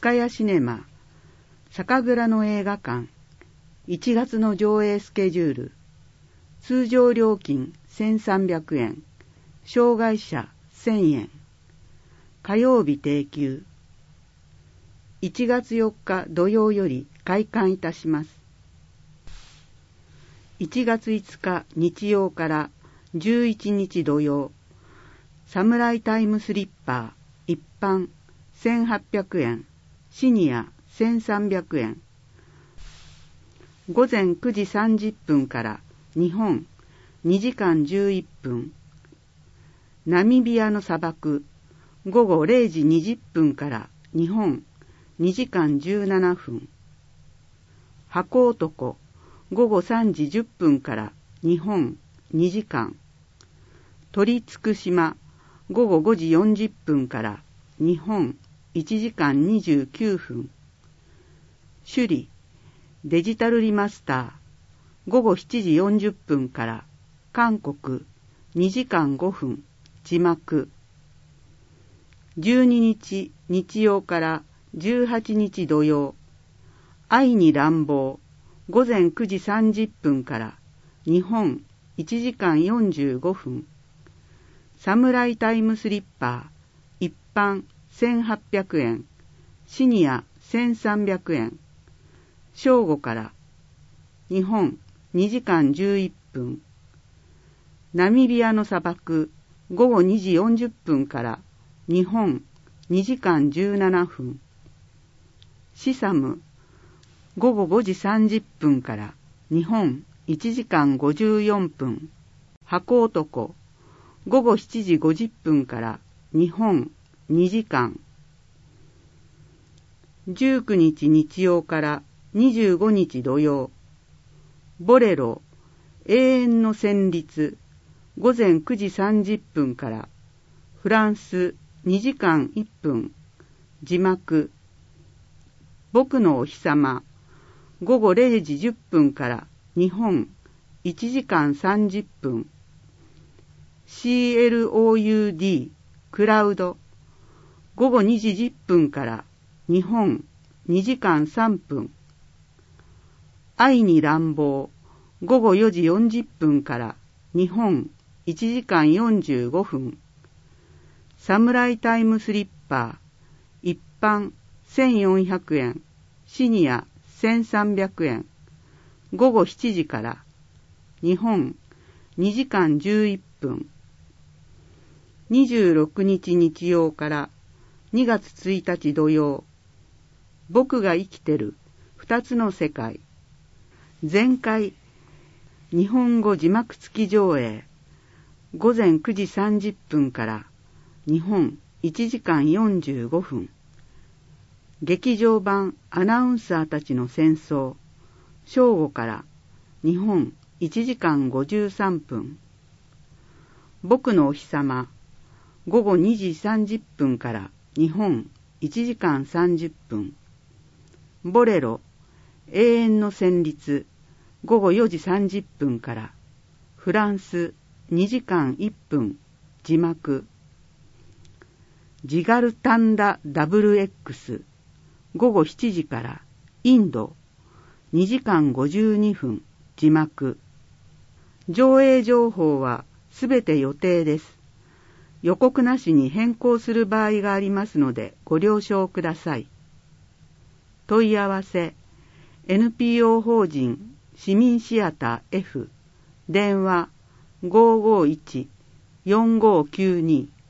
深谷シネマ、酒蔵の映画館、1月の上映スケジュール、通常料金1300円、障害者1000円、火曜日定休。1月4日土曜より開館いたします。1月5日日曜から11日土曜、サムライタイムスリッパー一般1800円、シニア1300円。午前9時30分から日本2時間11分。ナミビアの砂漠午後0時20分から日本2時間17分。箱男午後3時10分から日本2時間。鳥つく島午後5時40分から日本1時間29分。首里デジタルリマスター午後7時40分から韓国2時間5分字幕。12日日曜から18日土曜、愛に乱暴午前9時30分から日本1時間45分。サムライタイムスリッパー一般1800円、シニア1300円。正午から日本2時間11分。ナミビアの砂漠午後2時40分から日本2時間17分。シサム午後5時30分から日本1時間54分。箱男午後7時50分から日本2時間。19日日曜から25日土曜、ボレロ永遠の旋律午前9時30分からフランス2時間1分字幕。僕のお日様午後0時10分から日本1時間30分。CLOUD クラウド午後2時10分から日本2時間3分。愛に乱暴午後4時40分から日本1時間45分。サムライタイムスリッパー一般1400円、シニア1300円。午後7時から日本2時間11分。26日日曜から2月1日土曜、僕が生きてる2つの世界。前回日本語字幕付き上映午前9時30分から日本1時間45分。劇場版アナウンサーたちの戦争正午から日本1時間53分。僕のお日様午後2時30分から日本1時間30分。ボレロ永遠の旋律午後4時30分からフランス2時間1分字幕。ジガルタンダ WX 午後7時からインド2時間52分字幕。上映情報はすべて予定です。予告なしに変更する場合がありますのでご了承ください。問い合わせ NPO 法人市民シアター F 電話 551-4592